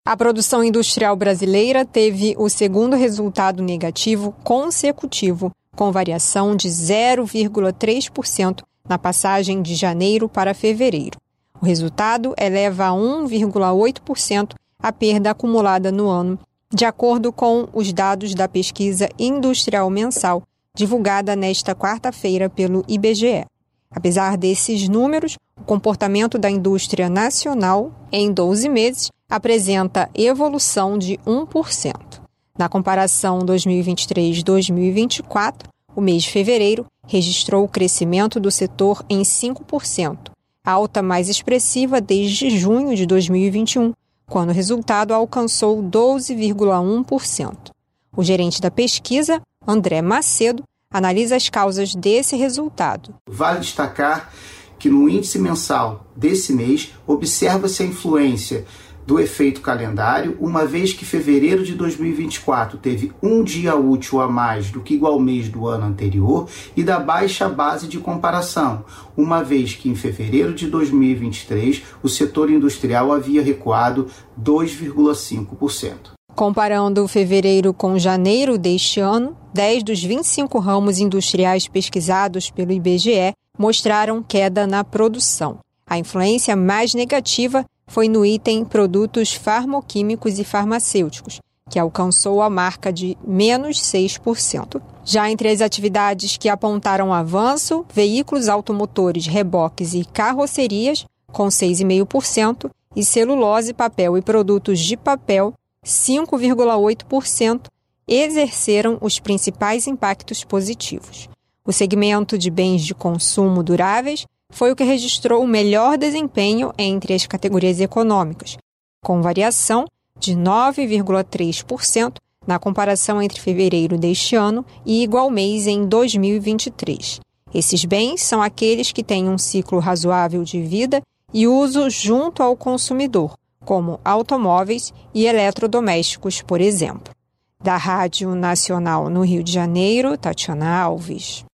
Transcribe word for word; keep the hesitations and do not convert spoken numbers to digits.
A produção industrial brasileira teve o segundo resultado negativo consecutivo, com variação de zero vírgula três por cento na passagem de janeiro para fevereiro. O resultado eleva a um vírgula oito por cento a perda acumulada no ano, de acordo com os dados da pesquisa industrial mensal, divulgada nesta quarta-feira pelo I B G E. Apesar desses números, o comportamento da indústria nacional, em doze meses, apresenta evolução de um por cento. Na comparação dois mil e vinte e três a dois mil e vinte e quatro, o mês de fevereiro registrou o crescimento do setor em cinco por cento, a alta mais expressiva desde junho de dois mil e vinte e um, quando o resultado alcançou doze vírgula um por cento. O gerente da pesquisa, André Macedo, analisa as causas desse resultado. Vale destacar que no índice mensal desse mês observa-se a influência do efeito calendário, uma vez que fevereiro de dois mil e vinte e quatro teve um dia útil a mais do que igual mês do ano anterior, e da baixa base de comparação, uma vez que em fevereiro de dois mil e vinte e três o setor industrial havia recuado dois vírgula cinco por cento. Comparando fevereiro com janeiro deste ano, dez dos vinte e cinco ramos industriais pesquisados pelo I B G E mostraram queda na produção. A influência mais negativa foi no item produtos farmoquímicos e farmacêuticos, que alcançou a marca de menos seis por cento. Já entre as atividades que apontaram avanço, veículos automotores, reboques e carrocerias, com seis vírgula cinco por cento, e celulose, papel e produtos de papel, cinco vírgula oito por cento, exerceram os principais impactos positivos. O segmento de bens de consumo duráveis foi o que registrou o melhor desempenho entre as categorias econômicas, com variação de nove vírgula três por cento na comparação entre fevereiro deste ano e igual mês em dois mil e vinte e três. Esses bens são aqueles que têm um ciclo razoável de vida e uso junto ao consumidor, como automóveis e eletrodomésticos, por exemplo. Da Rádio Nacional no Rio de Janeiro, Tatiana Alves.